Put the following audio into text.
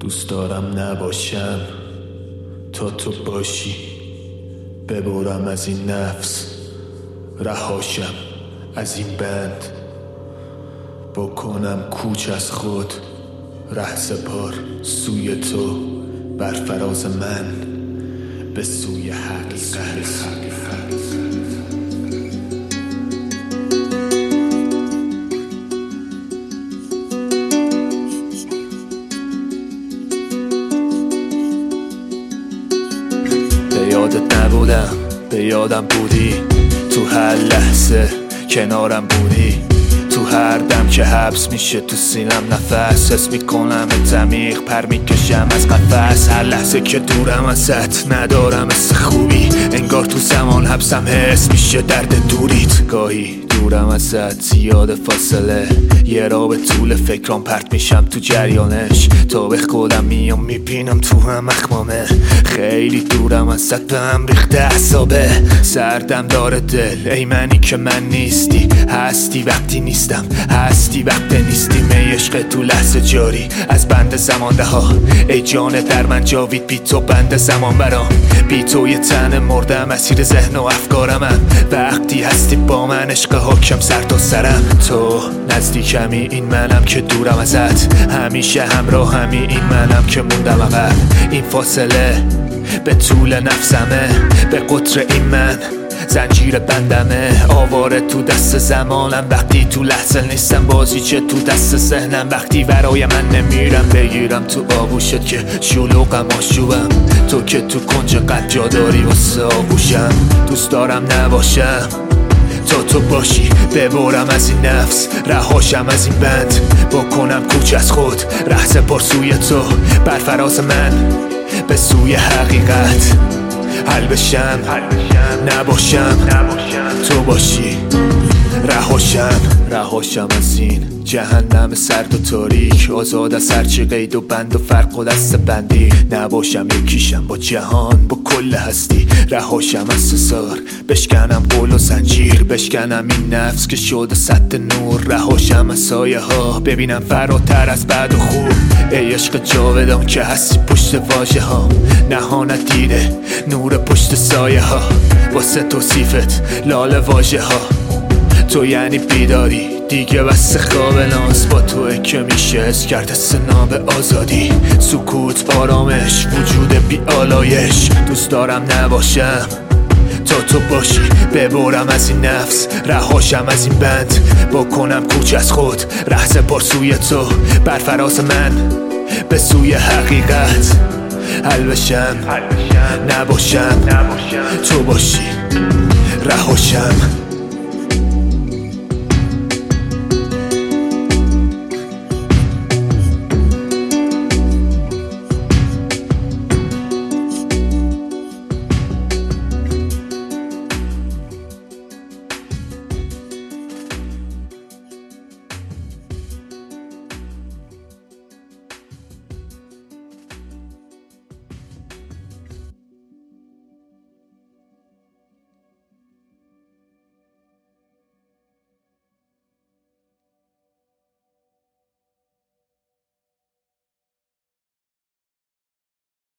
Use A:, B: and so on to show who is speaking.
A: دوست دارم نباشم تا تو باشی، ببرم از این نفس، رهاشم از این بند، بکنم کوچ از خود، رهسپار سوی تو، بر فراز من به سوی حقیقت. به یادت نبودم، به یادم بودی، تو هر لحظه کنارم بودی، تو هر دم که حبس میشه تو سینم نفس، حس میکنم عمیق پر میکشم از قفس. هر لحظه که دورم ازت ندارم حس خوبی، انگار تو زمان حبسم حس میشه درد دوریت. گاهی دورم ازت زیاد فاصله، یه را به طول فکرام پرت میشم تو جریانش، تا به خودم میام میبینم تو هم اخمامه. خیلی دورم ازت به هم ریخته اعصابه، سردم داره دل ای منی که من نیستی، هستی وقتی نیستم، هستی وقتی نیستی. می عشق تو لحظه جاری از بند زمانده ها، ای جان در من جاوید بی تو بند زمان برام، بی تو یه تن مردم اسیر ذهن و افکارمم. وقتی هستی با من عشق حاکم سر تا سرم، تو نزدیکمی این منم که دورم ازت، همیشه همراهمی این منم که موندم عقب. این فاصله به طول نفسمه، به قطر این من زنجیر بندمه، آواره تو دست زمانم وقتی تو لحظه نیستم، بازی چه تو دست ذهنم وقتی برای من نمیرم. بگیرم تو آغوشت که شلوغم آشوبم، تو که تو کنج قد جا داری واسه آغوشم. دوست دارم نباشم تا تو باشی، ببرم از این نفس، رهاشم از این بند، بکنم کوچ از خود، رهسپار سوی تو، بر فراز من به سوی حقیقت. حل بشم نباشم تو باشی، رهاشم از این جهنم سرد و تاریک، آزاد از هرچی قید و بند و فرق و دست بندی. نباشم یکیشم با جهان، با کل هستی، رهاشم از سزار، بشکنم قول و زنجیر، بشکنم این نفس که شده سد نور. رهاشم از سایه ها، ببینم فراتر از بد و خوب، ای عشق جاودان که هستی پشت واژه ها، نهانت دیده نور پشت سایه ها، واسه توصیفت لاله واژه ها. تو یعنی بیداری دیگه بس خواب ناز، با توه که میشه حس کرد سنا به آزادی، سکوت آرامش وجود بی آلایش. دوست دارم نباشم تا تو باشی، ببرم از این نفس، رهاشم از این بند، بکنم کوچ از خود، رهسپار سوی تو، بر فراز من به سوی حقیقت. حل بشم نباشم تو باشی، رهاشم